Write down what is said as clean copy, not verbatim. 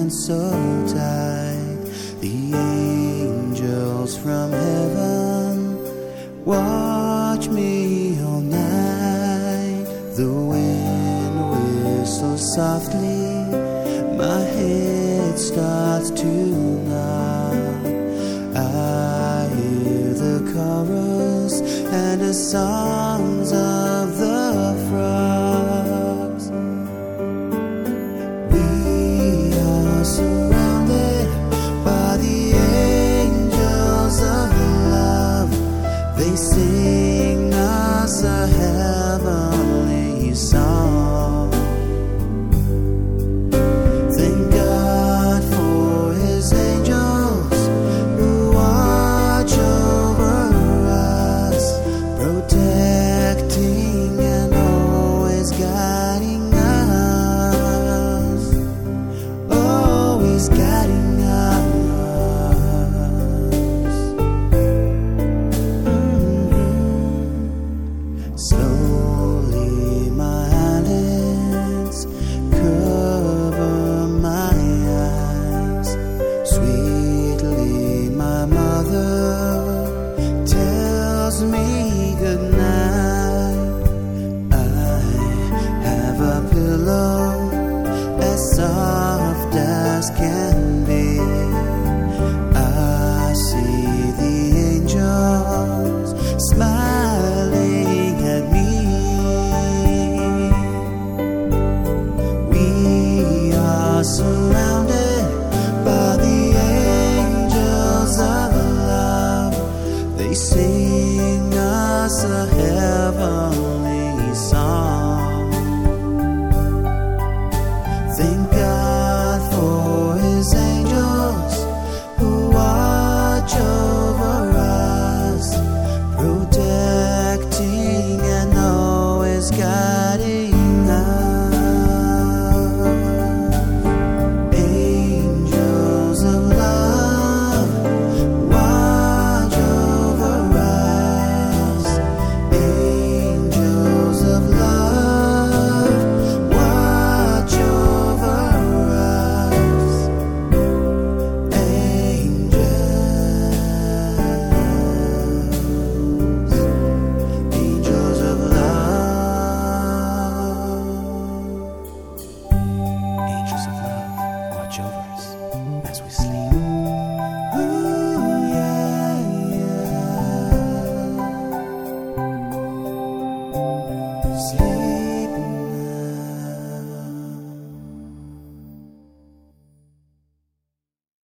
hand so tight. The angels from heaven watch me all night. The wind whistles softly, my head starts to nod. I hear the chorus and the songs of the frogs. We are surrounded by the angels of love. They sing us a heavenly song. Thank God for His angels who watch over us, protecting and always guiding us, always guiding us. Slowly my eyelids cover my eyes. Sweetly my mother tells me good night. I have a pillow as soft as can be. I see the angels smiling at me. We are surrounded by the angels of love. They sing us a